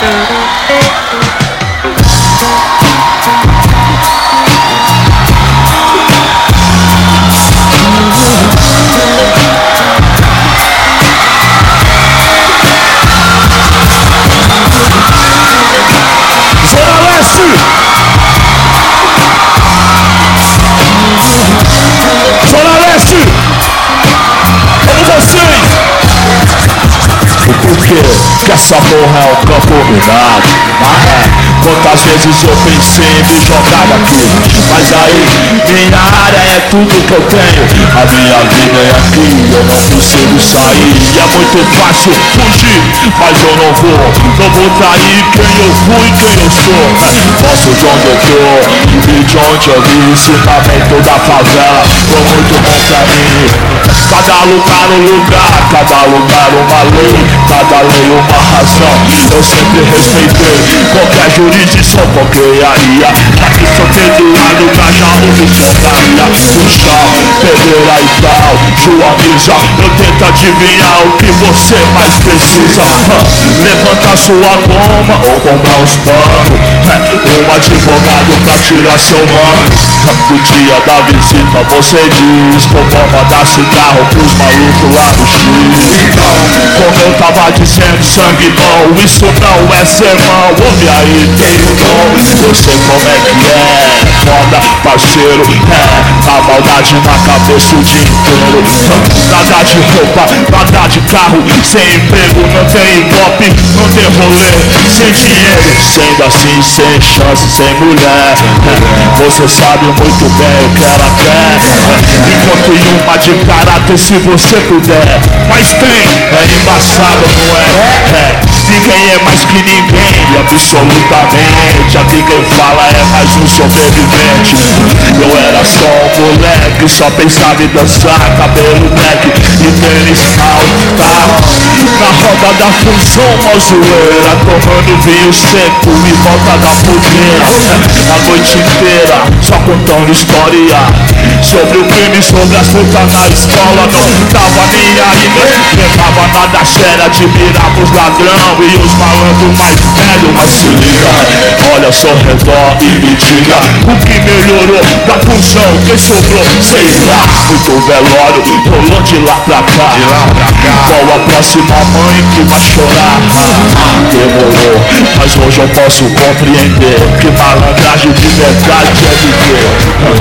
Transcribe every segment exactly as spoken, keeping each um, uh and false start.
Que essa porra é um campo minado. Mas é, quantas vezes eu pensei em me jogar daqui. Mas aí, minha área é tudo que eu tenho. A minha vida é aqui, eu não consigo sair. É muito fácil fugir, mas eu não vou. Não vou trair quem eu fui e quem eu sou. Posso de onde eu tô e de onde eu vim. Ensinamento da favela foi muito bom pra mim. Cada lugar um lugar, cada lugar uma lei, cada lei uma razão. Eu sempre respeitei qualquer jurisdição, qualquer área. Já que sou perdoado, já houve socaria. Puxão, pedreira e tal, Joaniza, eu tento adivinhar o que você mais precisa. Levanta sua goma ou comprar uns panos. Um advogado pra tirar seu nome. No dia da visita você diz que eu vou mandar cigarro pros malucos lá no X. Então, como eu tava dizendo, sangue bom, isso não é sermão. Ouve aí, tem o nome, eu sei como é que é. Foda, parceiro, é a maldade na cabeça o dia inteiro. Nada de roupa, nada de carro, sem emprego, não tem ibope, não tem rolê, sem dinheiro, sendo assim, sem chance, sem mulher. Você sabe muito bem o que ela quer. Enquanto em uma de caráter, se você puder. Mas tem, é embaçado, não é? É, ninguém é mais que ninguém, absolutamente. A ninguém fala é mais um sobrevivente. Eu era só um moleque, só pensava em dançar, cabelo black e tênis alto, carro. Na roda da função, mó zoeira, tomando vinho seco e volta da fogueira. A noite inteira, só contando história sobre o crime, sobre as lutas na escola. Não tava nem aí, nem levava nada séria. Admirava os ladrão e os malandros mais velhos. Mas se liga, olha ao seu redor e me diga o que melhorou da função, quem sobrou, sei lá. Muito velório, rolou de lá pra cá. Qual a próxima mãe que vai chorar? Demorou, mas hoje eu posso compreender que malandragem de verdade é viver.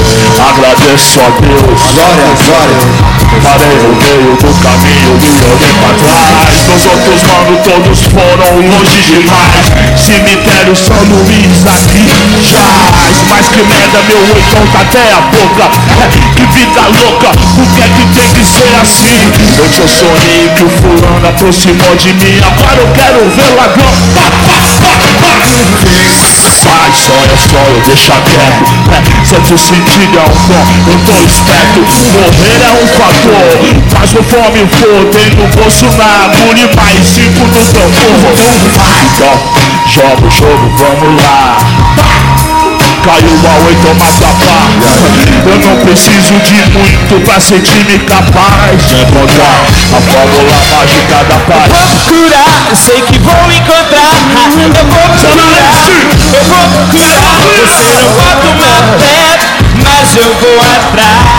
Agradeço a Deus, glória, glória. Parei no meio do caminho e olhei pra trás. Os outros mano todos foram longe demais. Cemitério São Luís aqui jaz. Mas que merda, meu oitão tá até a boca. Que vida louca, por que é que tem que ser assim? Eu te sonhei que o fulano aproximou de mim. Agora eu quero ver ladrão. Pá, pá, pá, pá. Sai, sonha, sonha, deixa quieto. É, certo sentido é um dom, eu tô esperto. Morrer é um fator, mas o fome for, tem no bolso na agulha e mais cinco no tambor. Então, joga o jogo, vamos lá. Caiu a oito, mata a pá. Eu não preciso de muito pra sentir-me capaz de encontrar a fórmula mágica da paz. Eu vou procurar, eu sei que vou encontrar. Eu vou procurar, eu vou procurar. Você não bota uma fé, mas eu vou atrás.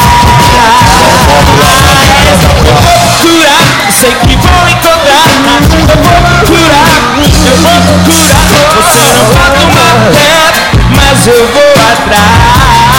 Eu vou procurar, eu sei que vou encontrar. Eu vou procurar, eu vou procurar. Você não bota uma fé, mas eu vou atrás.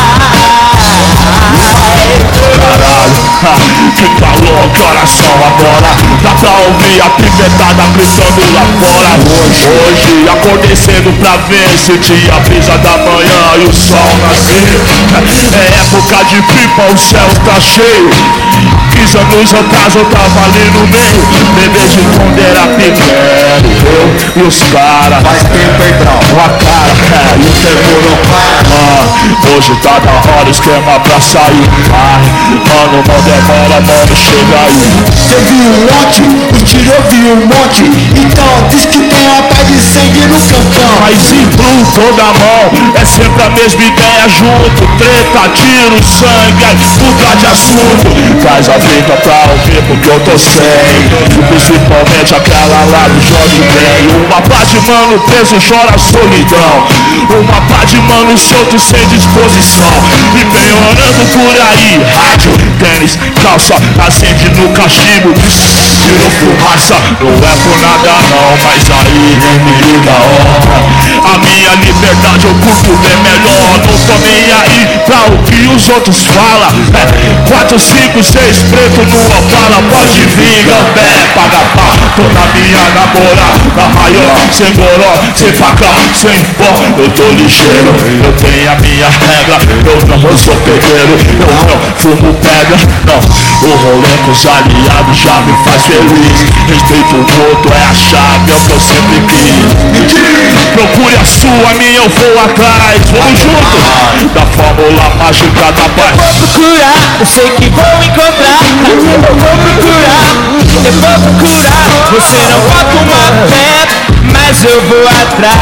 Caralho, que calor, que oração agora. Dá pra ouvir a pivetada gritando lá fora. Hoje, hoje acordei cedo pra ver se tinha brisa da manhã e o sol nascer. É época de pipa, o céu tá cheio. quinze anos atrás eu tava ali no meio. Bebê de quando era pequeno, eu e os caras. Faz tempo, hein, Brau? Uma cara, é, e o tempo não para. Ah, hoje tá da hora o esquema pra sair. Ai, mano, não demora, mano, chega aí. Você viu um monte, o tiro eu vi um monte. Então diz que tem uma paz de sangue no cantão. Mas implode. toda mão. É sempre a mesma ideia junto. Treta, tiro, sangue, aí muda de assunto. Traz a vida pra ouvir porque eu tô sem. Principalmente aquela lá do Jorge Ben. Uma pá de mano preso chora solidão. Uma pá de mano solto sem disposição. E vem orando por aí. Rádio, tênis, calça, acende no cachimbo. Tiro fumaça, não é por nada não, mas aí nem me liga a honra. A minha liberdade eu curto bem melhor. Não tô nem aí pra o que os outros falam. É, quatro, cinco, seis preto numa bala. Pode vir, gambé, paga pá. Tô na minha namorada maior. Sem goró, sem faca, sem pó. Eu tô ligeiro, eu tenho a minha regra. Eu não sou pegueiro, eu não fumo pedra. Não, o rolê com os aliados já me faz feliz. Respeito o outro é a chave, é o que eu sempre quis. Procure a sua, minha eu vou atrás. Vamos junto, da fórmula mágica da paz. Eu vou procurar, eu sei que vou encontrar. Eu vou procurar, eu vou procurar. Você não bota uma fé, mas eu vou atrás.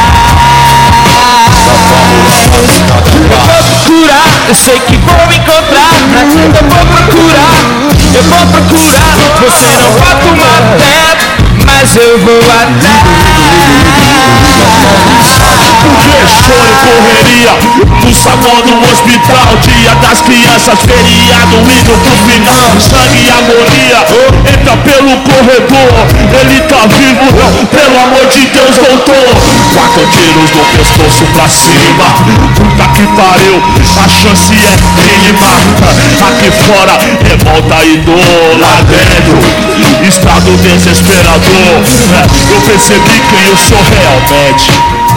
Eu vou procurar, eu sei que vou encontrar. Eu vou procurar, eu vou procurar. Você não bota uma fé, mas eu vou atrás. Porque choro e correria no salão do hospital. Dia das crianças, feriado, indo pro final. Sangue e agonia, entra pelo corredor. Ele tá vivo, não, pelo amor de Deus, voltou. Quatro tiros no pescoço pra cima. Puta que pariu, a chance é mínima. Aqui fora, revolta e dor. Lá dentro, estado desesperador. Eu percebi quem eu sou realmente.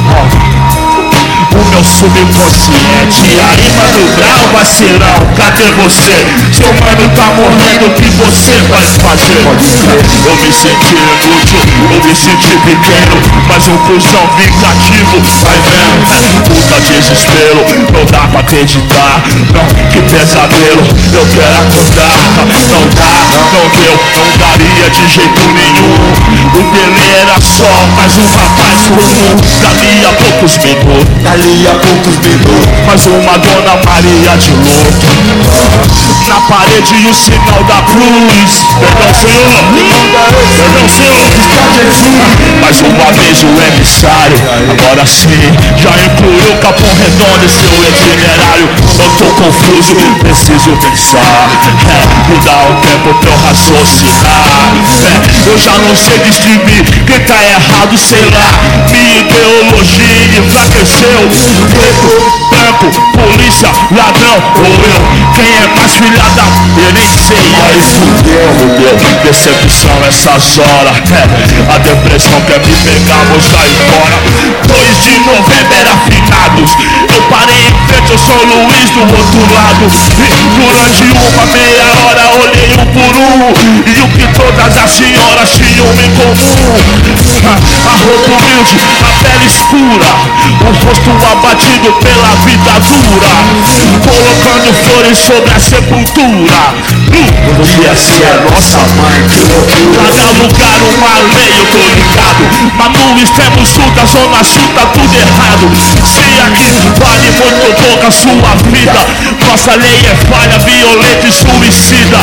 O meu subconsciente. Aí, mano, grau, vacilão, cadê você? Seu mano tá morrendo, o que você vai fazer? Eu me senti inútil, eu me senti pequeno, mas um cuzão vingativo, vai vendo? Puta desespero, não dá pra acreditar. Não, que pesadelo, eu quero acordar. Não dá, não deu, não daria de jeito nenhum. O dele era só mais um rapaz comum. Dali a poucos minutos, Dali a poucos minutos, mais uma Dona Maria de louco. Na parede o sinal da cruz. Perdão, Senhor, perdão, Senhor. Mais uma vez o emissário. Agora sim, já incluiu Capão Redondo em seu itinerário. Eu tô confuso, preciso pensar. É, me dá um tempo pra eu raciocinar. É, eu já não sei distinguir quem tá errado, sei lá. Minha ideologia enfraqueceu. Preto, branco, polícia, ladrão ou eu. Quem é mais filha da... eu nem sei. Aí fudeu, fudeu. Decepção essas horas. É, a depressão quer me pegar, vou sair fora. dois de novembro era finados. Eu parei em frente ao São Luís do outro lado. E durante uma meia hora olhei um por um. E o que todas as senhoras tinham em comum: a roupa humilde, a pele escura, o rosto abatido pela vida dura, colocando flores sobre a sepultura. e essa é a nossa mãe. Cada lugar uma lei, eu tô ligado. Mas no extremo sul da zona sul tá tudo errado. Se aqui vale muito pouco a sua vida, nossa lei é falha, violenta e suicida.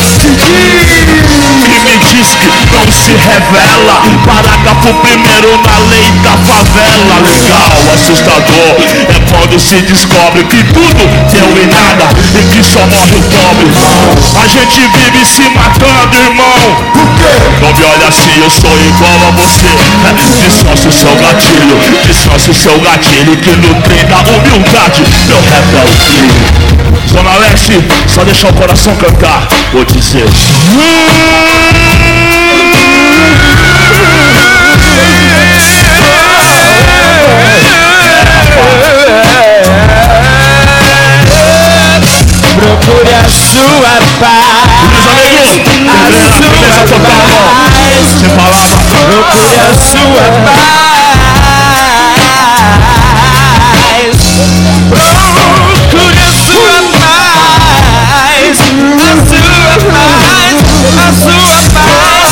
Que me diz que não se revela. Parágrafo primeiro na lei da favela. Legal, assustador é quando se descobre que tudo deu em nada e que só morre o pobre. A gente vive se matando, irmão. Por quê? Não me olha assim, eu sou igual a você. Dissoce o seu gatilho, dissoce o seu gatilho, que no trem da humildade meu rap é o filho. Zona Leste, só deixar o coração cantar, vou dizer. Procure a sua paz. A sua paz. Sem palavra. Procure a sua paz. Procure a sua paz. A sua paz. A sua paz.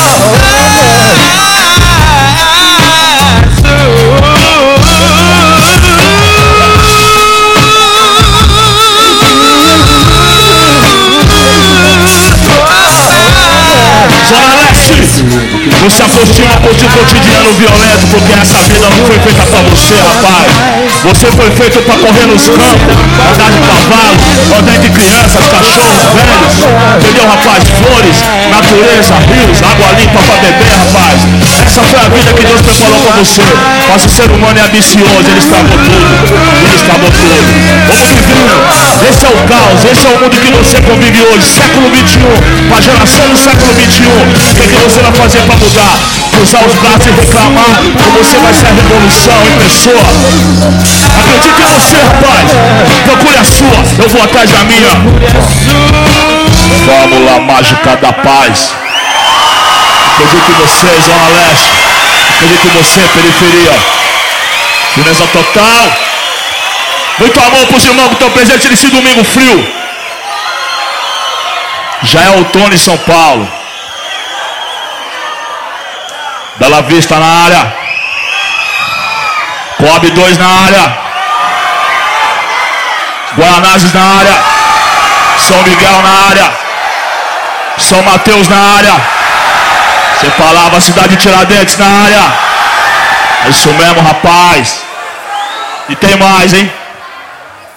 cotidiano violento, porque essa vida não foi feita pra você, rapaz. Você foi feito pra correr nos campos, andar de cavalo, andar entre crianças, cachorros, velhos. Entendeu, rapaz? Flores, natureza, rios, água limpa pra beber, rapaz. Essa foi a vida que Deus preparou pra você. Mas o ser humano é ambicioso, ele estragou tudo. Ele estragou tudo. Vamos vivendo. Esse é o caos, esse é o mundo que você convive hoje. Século vinte e um, pra geração do século vinte e um. O que, que você vai fazer pra mudar? Cruzar os braços e reclamar, ou você vai ser a revolução em pessoa? Acredite em você, rapaz. Procure a sua, eu vou atrás da minha. Fórmula mágica da paz. Acredito em você, Zona Leste. Acredito em você, periferia. Firmeza total. Muito amor pros irmãos que estão presentes nesse domingo frio. Já é outono em São Paulo. Bela Vista na área. Coab dois na área. Guanazes na área. São Miguel na área. São Mateus na área. Você falava cidade de Tiradentes na área. É isso mesmo, rapaz. E tem mais, hein?